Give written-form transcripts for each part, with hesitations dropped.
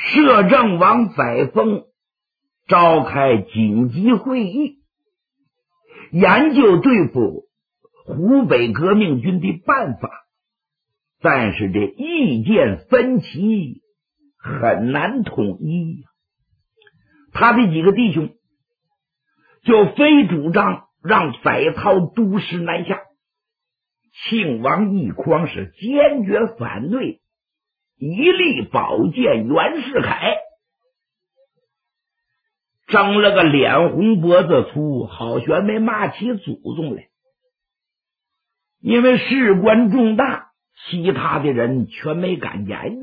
摄政王载沣召开紧急会议，研究对付湖北革命军的办法，但是这意见分歧，很难统一。他的几个弟兄就非主张让载涛督师南下，庆王奕匡是坚决反对，一力保荐袁世凯，争了个脸红脖子粗，好悬没骂起祖宗来。因为事关重大，其他的人全没敢言。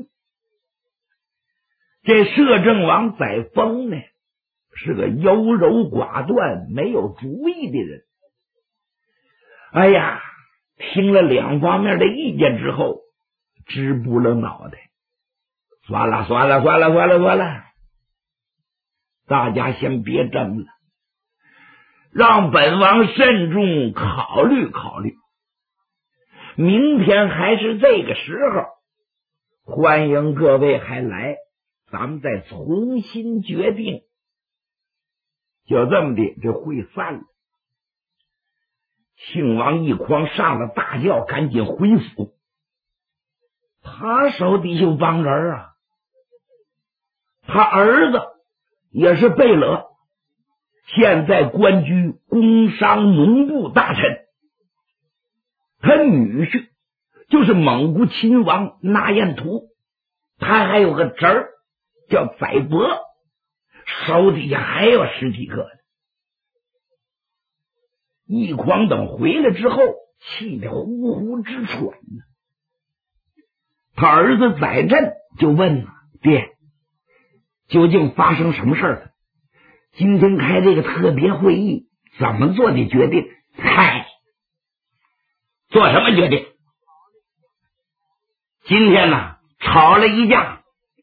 这摄政王载沣呢，是个优柔寡断、没有主意的人。哎呀，听了两方面的意见之后，直不了脑袋。算了，大家先别争了，让本王慎重考虑考虑。明天还是这个时候，欢迎各位还来，咱们再重新决定。就这么的，这会散了。庆王奕匡上了大轿，赶紧回府。他手底下有帮人啊，他儿子也是贝勒，现在官居工商农部大臣。他女婿就是蒙古亲王那彦图，他还有个侄儿叫载伯，手底下还有10几个。奕匡等回来之后，气得呼呼直喘呢。他儿子载振就问了：“爹，究竟发生什么事了？今天开这个特别会议，怎么做的决定？”嗨，做什么决定？今天呢，吵了一架。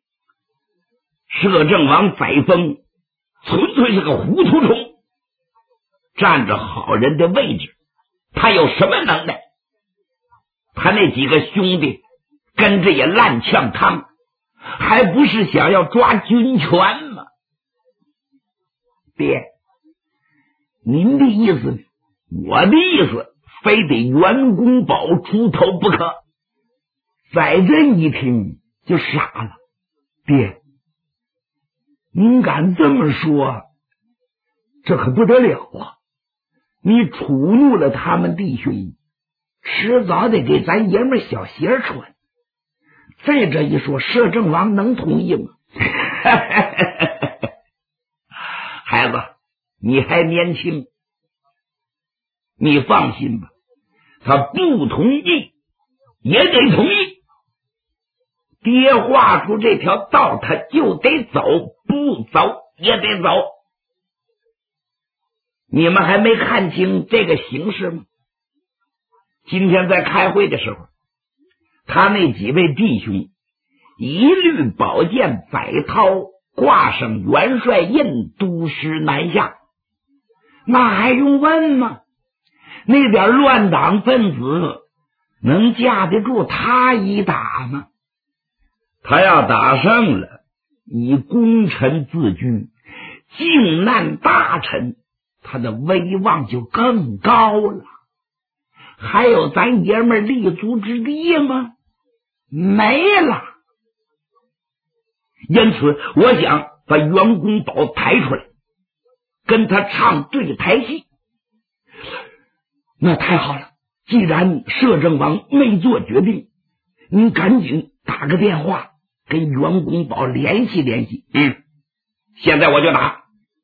摄政王载沣纯粹是个糊涂虫，占着好人的位置，他有什么能耐？他那几个兄弟跟着也烂呛汤，还不是想要抓军权吗？爹，您的意思呢？我的意思非得袁公宝出头不可。载振一听就傻了，爹，您敢这么说，这可不得了啊！你触怒了他们弟兄，迟早得给咱爷们小鞋穿。再这一说，摄政王能同意吗？孩子，你还年轻，你放心吧，他不同意也得同意。爹画出这条道，他就得走，不走也得走。你们还没看清这个形势吗？今天在开会的时候，他那几位弟兄一律保荐载涛挂上元帅印，督师南下。那还用问吗？那点乱党分子能架得住他一打吗？他要打胜了，以功臣自居，靖难大臣，他的威望就更高了。还有咱爷们立足之地吗？没了。因此我想把袁公宝抬出来，跟他唱对台戏。那太好了，既然摄政王没做决定，您赶紧打个电话跟袁公宝联系联系。现在我就打。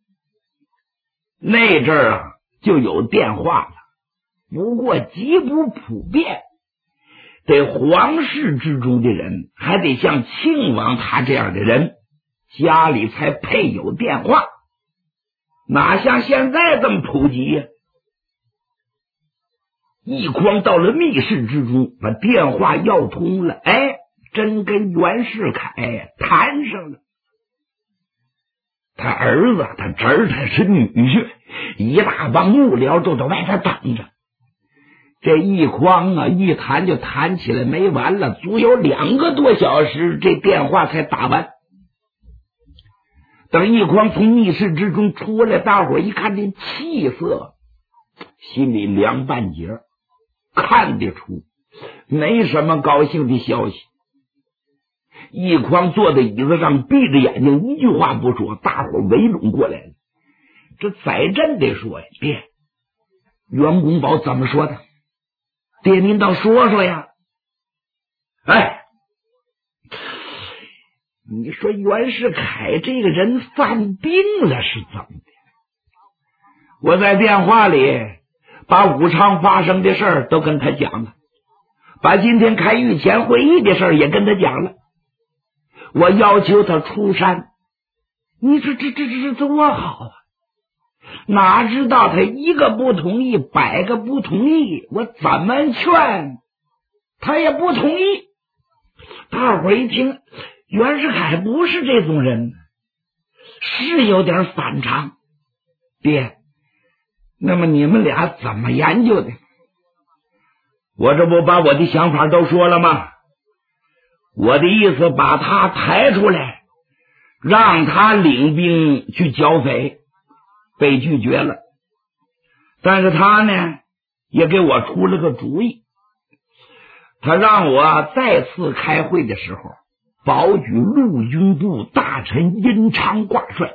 那阵儿就有电话了，不过极不普遍，得皇室之中的人，还得像庆王他这样的人，家里才配有电话，哪像现在这么普及呀？奕匡到了密室之中，把电话要通了，真跟袁世凯谈上了。他儿子、他侄儿、他是女婿，一大帮幕僚都在外边等着。这奕匡一谈就谈起来没完了，足有2个多小时，这电话才打完。 等一匡从密室之中出来，大伙一看这气色，心里凉半截，看得出没什么高兴的消息。一匡坐在椅子上，闭着眼睛，一句话不说，大伙围拢过来了。这载震得说呀：“爹，袁公宝怎么说的？爹您倒说说呀！”哎，你说袁世凯这个人犯病了是怎么的？我在电话里把武昌发生的事儿都跟他讲了，把今天开御前会议的事儿也跟他讲了。我要求他出山，你说这多好啊！哪知道他一个不同意，100个不同意，我怎么劝他也不同意。大伙一听，袁世凯不是这种人，是有点反常。爹，那么你们俩怎么研究的？我这不把我的想法都说了吗？我的意思把他抬出来，让他领兵去剿匪，被拒绝了。但是他呢也给我出了个主意，他让我再次开会的时候保举陆军部大臣殷昌挂帅，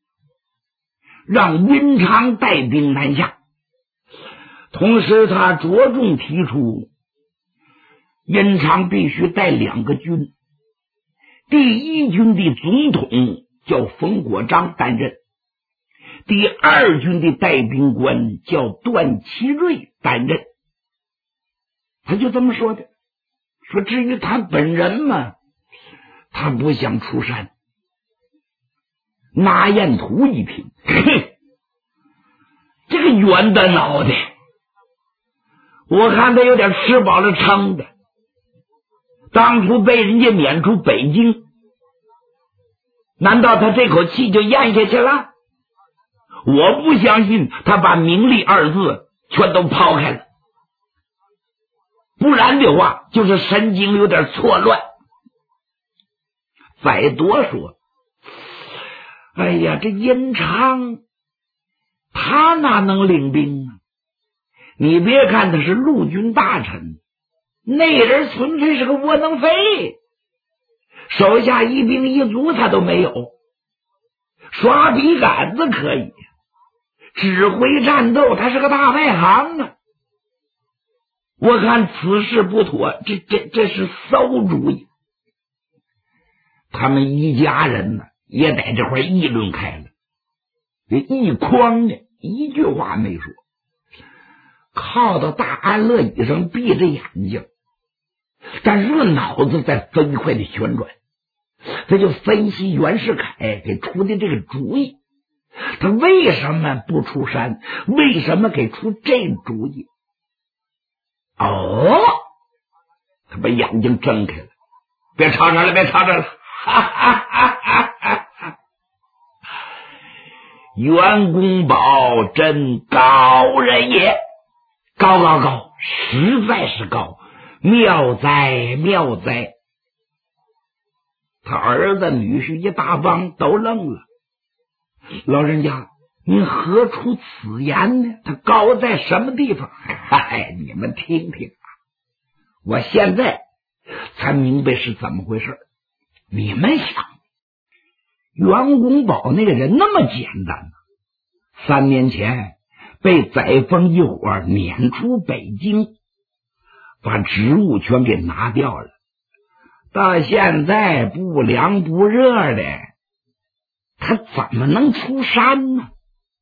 让殷昌带兵南下。同时他着重提出殷昌必须带2个军，第1军的总统叫冯国璋担任，第2军的带兵官叫段祺瑞担任。他就这么说的。说至于他本人嘛，他不想出山。拿彦图一听，这个圆的脑袋，我看他有点吃饱了撑的。当初被人家撵出北京，难道他这口气就咽下去了？我不相信他把名利2字全都抛开了，不然的话就是神经有点错乱。再多说，哎呀，这殷昌他哪能领兵啊？你别看他是陆军大臣，那人纯粹是个窝囊废，手下1兵1卒他都没有，刷笔杆子可以，指挥战斗他是个大外行啊。我看此事不妥，这是馊主意。他们一家人呢也在这块议论开了。这一匡呢一句话没说，靠到大安乐椅上闭着眼睛，但是脑子在飞快的旋转。他就分析袁世凯给出的这个主意，他为什么不出山，为什么给出这主意。哦，他把眼睛睁开了，别吵着了，别吵着了，哈哈哈哈哈哈！袁公宝真高人也，高，实在是高，妙哉妙哉！他儿子女婿一大帮都愣了。老人家，您何出此言呢？他高在什么地方？嗨，你们听听啊！我现在才明白是怎么回事。你们想，袁公宝那个人那么简单呢？3年前被载沣一伙撵出北京，把职务全给拿掉了，到现在不凉不热的，他怎么能出山呢？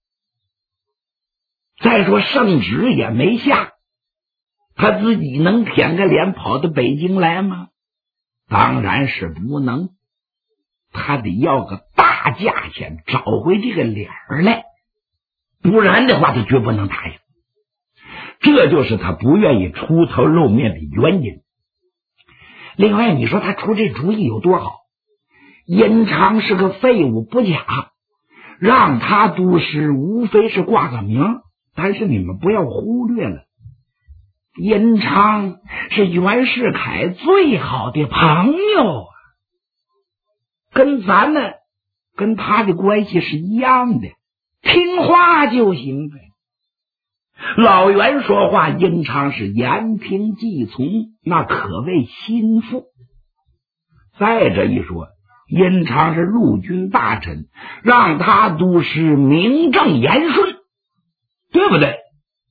再说圣旨也没下，他自己能舔个脸跑到北京来吗？当然是不能，他得要个大价钱找回这个脸来，不然的话他绝不能答应。这就是他不愿意出头露面的原因。另外你说他出这主意有多好，殷昌是个废物不假，让他督师无非是挂个名，但是你们不要忽略了，殷昌是袁世凯最好的朋友，跟咱们跟他的关系是一样的，听话就行呗。老袁说话，英昌是言听计从，那可谓心腹。再者一说，英昌是陆军大臣，让他督师名正言顺，对不对？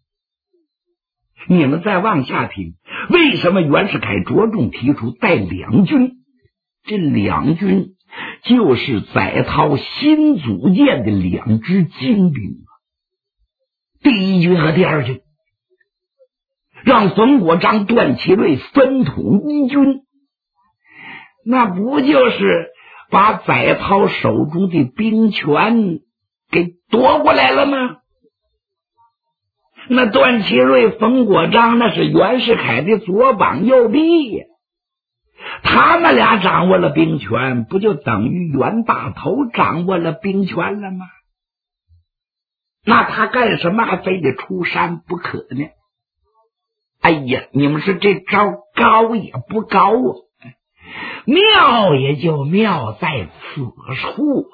你们再往下听，为什么袁世凯着重提出带两军？这两军就是载涛新组建的两支精兵，第一军和第二军，让冯国璋、段祺瑞分统一军，那不就是把载涛手中的兵权给夺过来了吗？那段祺瑞、冯国璋那是袁世凯的左膀右臂呀，他们俩掌握了兵权，不就等于袁大头掌握了兵权了吗？那他干什么还非得出山不可呢？哎呀，你们说这招高也不高啊，妙也就妙在此处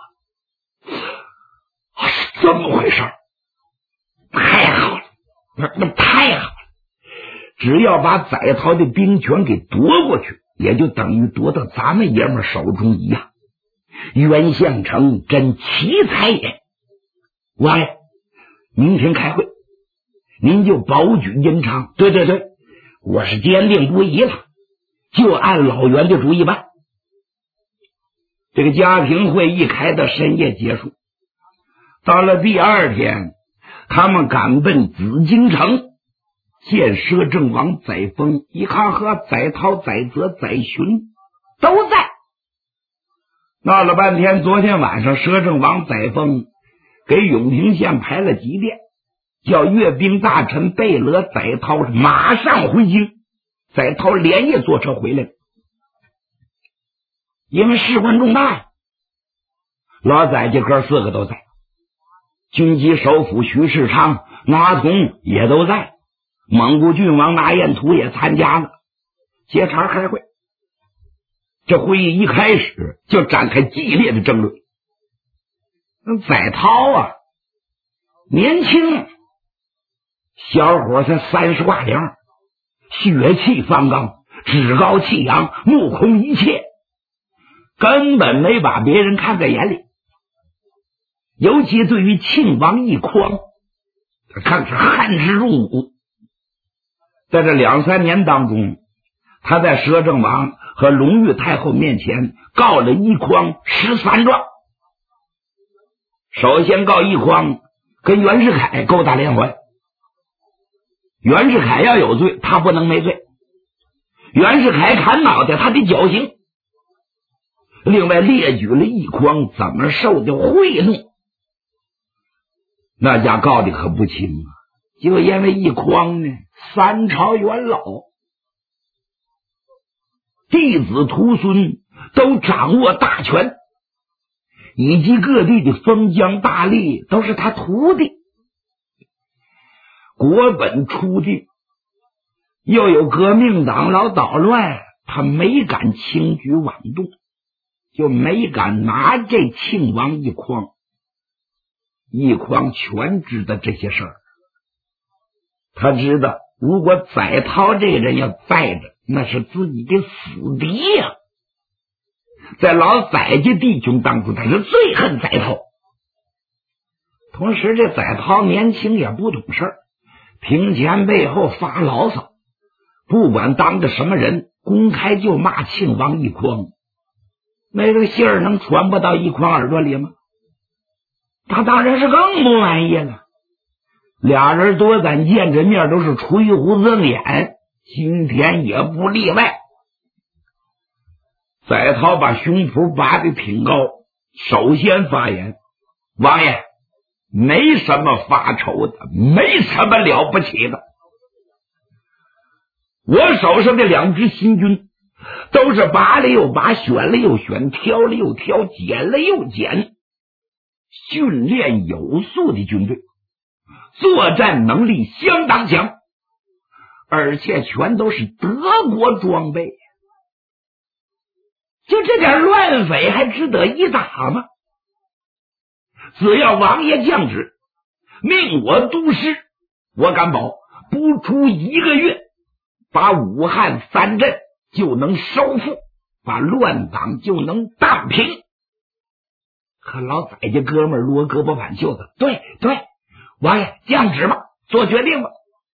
啊！是这么回事，太好了，那太好了！只要把载涛的兵权给夺过去，也就等于夺到咱们爷们手中一样。袁相成真奇才也！王爷，明天开会，您就保举英昌。对对对，我是坚定不移了，就按老袁的主意办。这个家庭会议开到深夜结束，到了第二天，他们赶奔紫禁城，见摄政王载沣，一看和载涛、载泽、载洵都在。闹了半天，昨天晚上摄政王载沣给永平县排了急电，叫阅兵大臣贝勒、载涛马上回京。载涛连夜坐车回来了，因为事关重大呀。老载家哥四个都在，军机首辅徐世昌、拿统也都在，蒙古郡王拿彦图也参加了，接茬开会。这会议一开始就展开激烈的争论。载涛啊，年轻，小伙才30挂零，血气方刚，趾高气扬，目空一切，根本没把别人看在眼里。尤其对于庆王奕匡，他看是恨之入骨。在这2-3年当中，他在摄政王和隆裕太后面前告了奕匡13状。首先告奕匡跟袁世凯勾搭连环，袁世凯要有罪，他不能没罪，袁世凯砍脑袋，他得绞刑。另外列举了奕匡怎么受的贿赂，那家告的可不轻啊！就因为奕匡呢，3朝元老，弟子徒孙都掌握大权，以及各地的封疆大吏都是他徒弟。国本初定，又有革命党老捣乱，他没敢轻举妄动，就没敢拿这庆王奕匡。奕匡全知道这些事儿，他知道如果载涛这个人要在着，那是自己的死敌呀。在老载家弟兄当中，他是最恨载涛。同时这载涛年轻也不懂事儿，庭前背后发牢骚，不管当着什么人，公开就骂庆王奕匡。那个信儿能传不到奕匡耳朵里吗？他当然是更不满意了。俩人多咱见着面都是吹胡子瞪眼，今天也不例外。载涛把胸脯拔得挺高，首先发言：王爷，没什么发愁的，没什么了不起的。我手上的2支新军都是拔了又拔，选了又选，挑了又挑，捡了又捡，训练有素的军队，作战能力相当强，而且全都是德国装备。就这点乱匪还值得一打吗？ 只要王爷降旨，命我督师，我敢保，不出1个月，把武汉3镇就能收复，把乱党就能荡平。可老宰家哥们罗胳膊挽袖子，对，王爷降旨吧，做决定吧。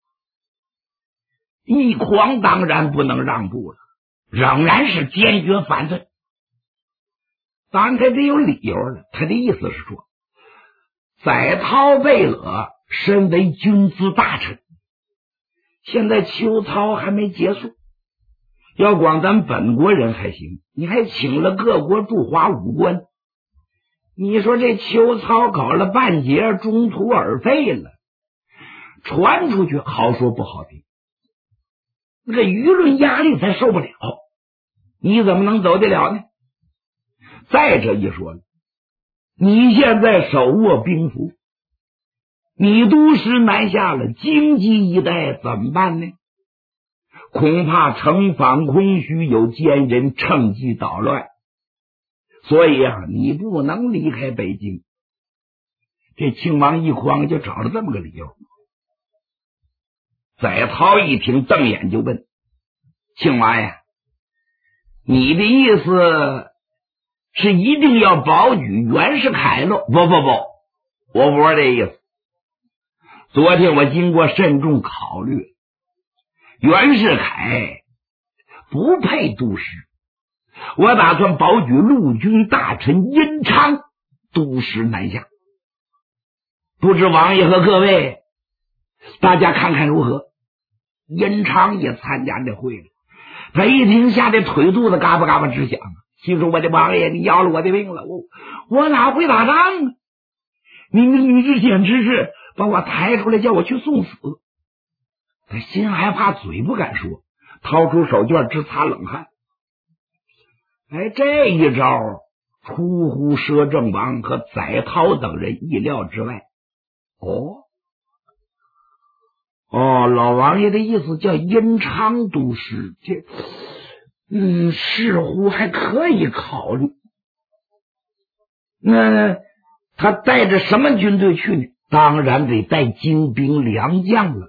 奕匡当然不能让步了，仍然是坚决反对。当然他得有理由了，他的意思是说，载涛、贝勒身为军资大臣，现在秋操还没结束，要光咱本国人还行，你还请了各国驻华武官，你说这秋操搞了半截，中途而废了，传出去好说不好听，那个舆论压力咱受不了，你怎么能走得了呢？再者一说了，你现在手握兵符，你都师南下了，京畿一带怎么办呢？恐怕城防空虚，有奸人趁机捣乱，所以你不能离开北京。这庆王奕匡就找了这么个理由。载涛一听，瞪眼就问：庆王呀，你的意思是一定要保举袁世凯喽？不，我不是这意思。昨天我经过慎重考虑，袁世凯不配督师，我打算保举陆军大臣殷昌督师南下。不知王爷和各位大家看看如何？殷昌也参加这会了，他一听吓得腿肚子嘎巴嘎巴直响，心说我的王爷，你要了我的命了，我哪会打仗啊？你这简直是把我抬出来叫我去送死。他心害怕，嘴不敢说，掏出手绢直擦冷汗。这一招出乎摄政王和载涛等人意料之外。老王爷的意思叫殷昌督师，这似乎还可以考虑。那他带着什么军队去呢？当然得带精兵良将了。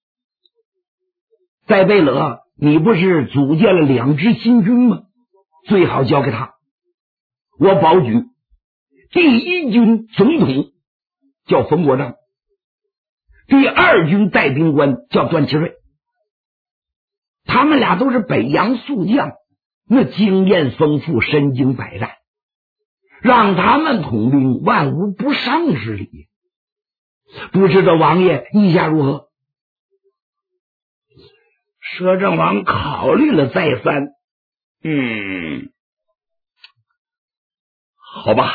在贝勒，你不是组建了2支新军吗？最好交给他。我保举第1军总统叫冯国璋，第2军带兵官叫段祺瑞，他们俩都是北洋宿将，那经验丰富，身经百战，让他们统兵万无不胜之理。不知道王爷意下如何？摄政王考虑了再三，好吧，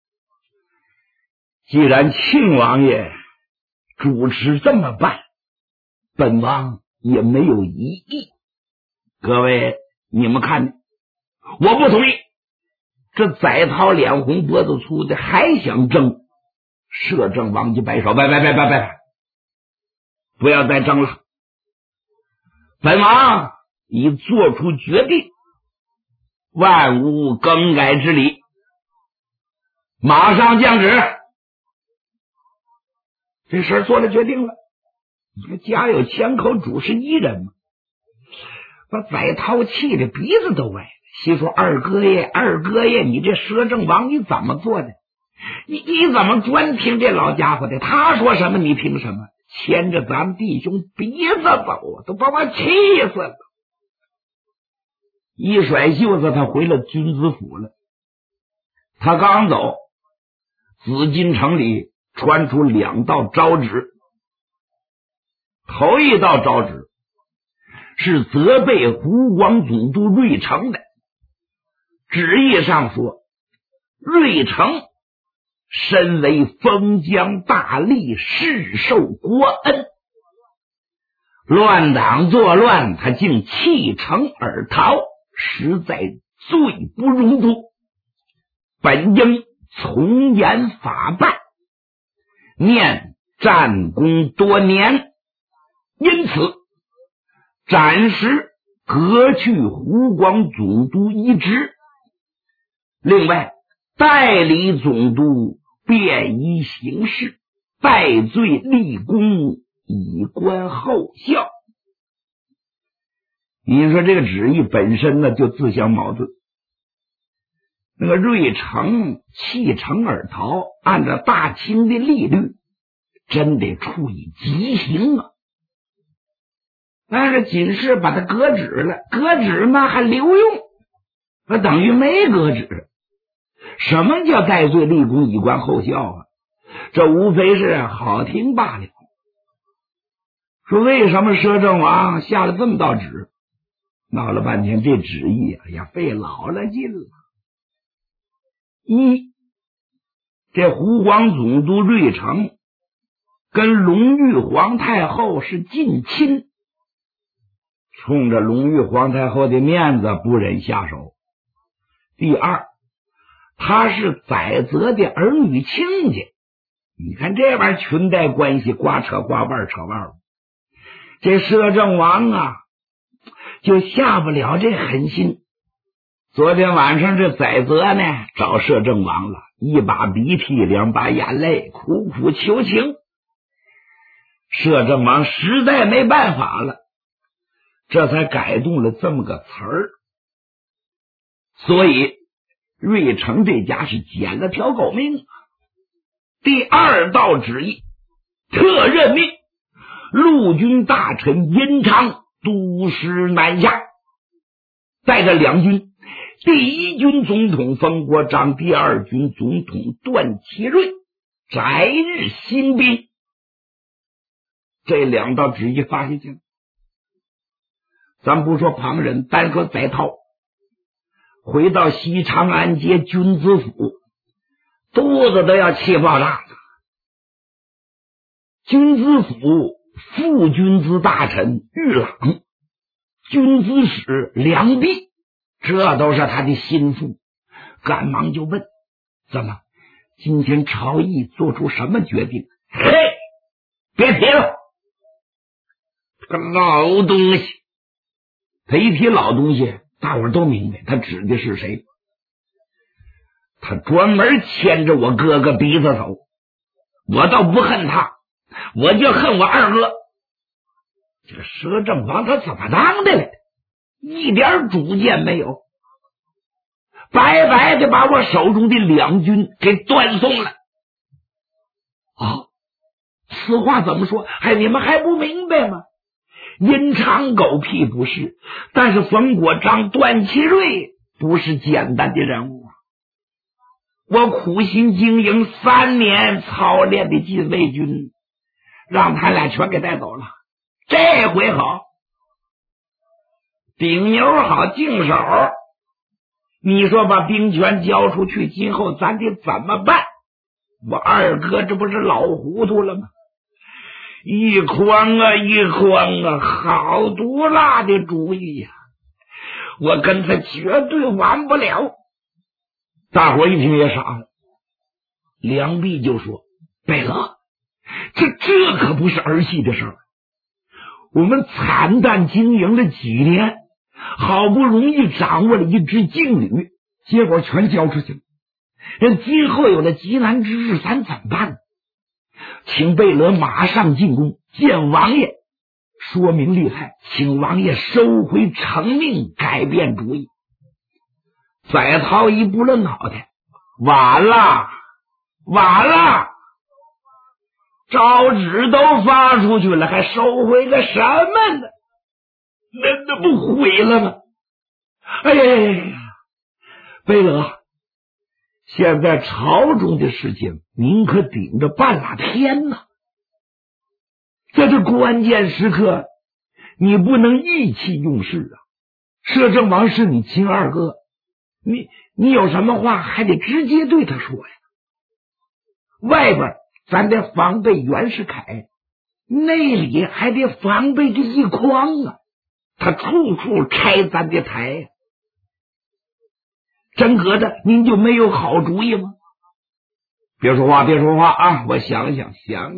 既然庆王爷主持这么办，本王也没有异议。各位你们看呢？我不同意。这载涛脸红脖子粗的还想争，摄政王就摆手，拜，不要再争了。本王已做出决定，万无更改之理，马上降旨。这事做了决定了，你说家有千口，主是一人嘛，把载涛气的鼻子都歪了，心说二哥爷，你这摄政王你怎么做的？你怎么专听这老家伙的？他说什么你听什么？牵着咱们弟兄鼻子走啊，都把我气死了。一甩袖子，他回了军资府了。他刚走，紫禁城里传出2道诏旨。头一道诏旨是责备湖广总督瑞成的，旨意上说，瑞成身为封疆大吏，世受国恩，乱党作乱，他竟弃城而逃，实在罪不容诛，本应从严法办，念战功多年，因此暂时革去湖广总督一职，另外代理总督便衣行事，戴罪立功，以观后效。你说这个旨意本身呢就自相矛盾。那个瑞成弃城而逃，按照大清的例律，真得处以极刑啊！但是仅是把他革职了，革职嘛还留用，那等于没革职。什么叫戴罪立功，以观后效啊？这无非是好听罢了。说为什么摄政王下了这么道旨？闹了半天，这旨意也费老了劲了。一，这湖广总督瑞成跟隆裕皇太后是近亲，冲着隆裕皇太后的面子不忍下手。第二，他是载泽的儿女亲家，你看这玩意儿裙带关系，瓜扯瓜，腕扯腕，这摄政王啊就下不了这狠心。昨天晚上这载泽呢找摄政王了，一把鼻涕两把眼泪，苦苦求情。摄政王实在没办法了，这才改动了这么个词儿。所以瑞成这家是捡了条狗命。第二道旨意，特任命陆军大臣殷昌督师南下，带着两军，第一军总统冯国璋，第二军总统段祺瑞择日兴兵。这两道旨意发下去了，咱不说旁人，单说载涛回到西长安街军资府，肚子都要气爆炸了。军资府副军资大臣玉朗，军资使梁弼，这都是他的心腹，赶忙就问：怎么今天朝议做出什么决定？嘿，别提了，这个老东西。他一提老东西，大伙儿都明白他指的是谁。他专门牵着我哥哥鼻子走，我倒不恨他，我就恨我二哥。这个摄政王他怎么当的了？一点主见没有，白白的把我手中的两军给断送了。啊，此话怎么说？你们还不明白吗？殷昌狗屁不是，但是冯国璋、段祺瑞不是简单的人物啊！我苦心经营3年操练的禁卫军，让他俩全给带走了。这回好，顶牛好净手，你说把兵权交出去，今后咱得怎么办？我二哥这不是老糊涂了吗？一筐啊一筐啊，好毒辣的主意呀！我跟他绝对完不了。大伙一听也傻了，梁弼就说：贝勒，这可不是儿戏的事儿。我们惨淡经营了几年，好不容易掌握了一支劲旅，结果全交出去了。今后有了急难之日，咱怎么办呢？请贝勒马上进宫见王爷，说明利害，请王爷收回成命，改变主意。载涛一拨了脑袋，晚了，诏旨都发出去了，还收回个什么呢？那不毁了吗？哎呀，贝勒，现在朝中的事情您可顶着半拉天呐，在这关键时刻你不能意气用事啊！摄政王是你亲二哥，你有什么话还得直接对他说呀。外边咱得防备袁世凯，内里还得防备这一筐啊，他处处拆咱的台呀。真格的您就没有好主意吗？别说话啊，我想想。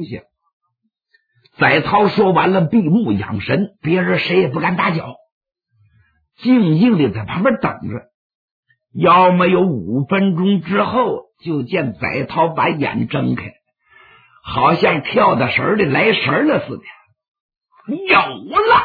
载涛说完了，闭目养神，别人谁也不敢打搅，静静的在旁边等着。 要么有5分钟之后，就见载涛把眼睁开，好像跳的神的来神了似的。有了！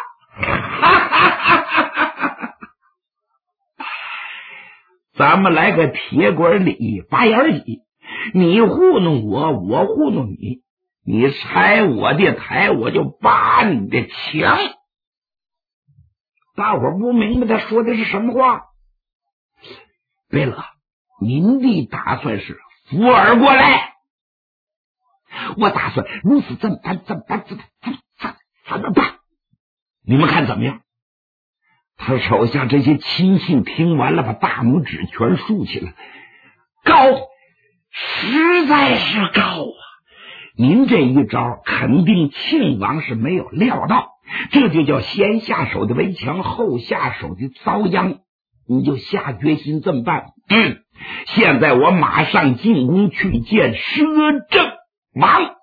咱们来个铁管里拔眼里，你糊弄我，我糊弄你，你拆我的台，我就拔你的墙。大伙不明白他说的是什么话。贝勒，您的打算是扶耳过来？我打算如此这么办，怎么办？你们看怎么样？他手下这些亲信听完了，把大拇指全竖起来。高，实在是高啊！您这一招肯定庆王是没有料到，这就叫先下手的为强，后下手的遭殃。你就下决心这么办。现在我马上进宫去见摄政王。